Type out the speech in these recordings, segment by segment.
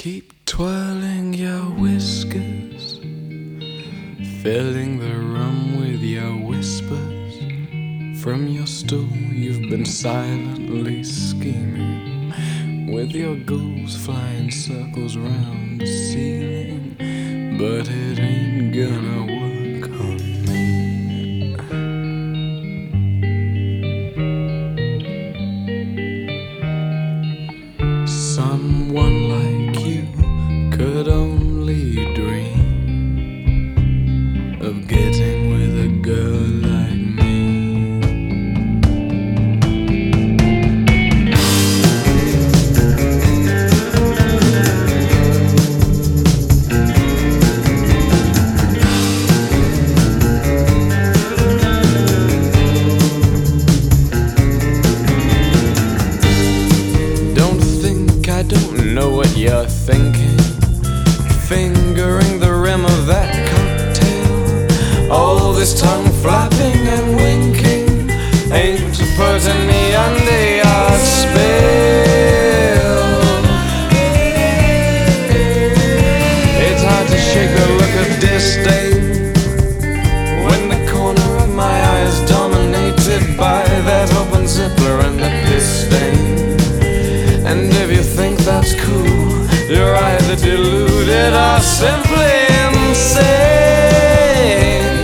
Keep twirling your whiskers, filling the room with your whispers. From your stool you've been silently scheming, with your goals flying circles round the ceiling. But it ain't gonna work on me. Someone like you could only dream of getting with a girl like me. I don't know what you're thinking, fingering the rim of that cocktail. All this tongue flapping and winking ain't putting me under your spell. It's hard to shake the look of disdain when the corner of my eye is dominated by that open zipper and the piss stain. And if you think that's cool, you're either deluded or simply insane.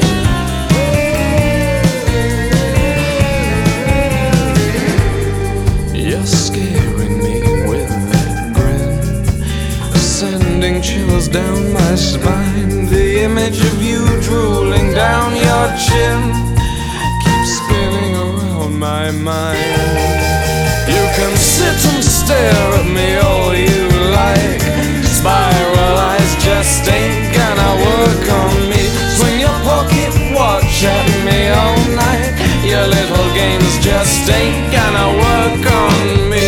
You're scaring me with that grin, sending chills down my spine. The image of you drooling down your chin keeps spinning around my mind. You can sit and stare at me all you like. Spiral eyes just ain't gonna work on me. Swing your pocket watch at me all night. Your little games just ain't gonna work on me.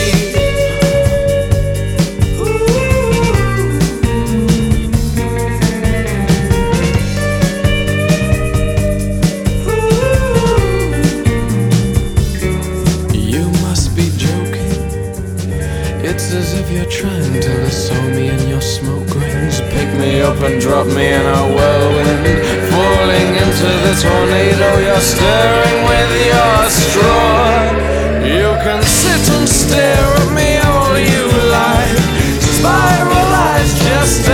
It's as if you're trying to lasso me in your smoke rings, pick me up and drop me in a whirlwind, falling into the tornado you're stirring with your straw. You can sit and stare at me all you like. Spiral eyes just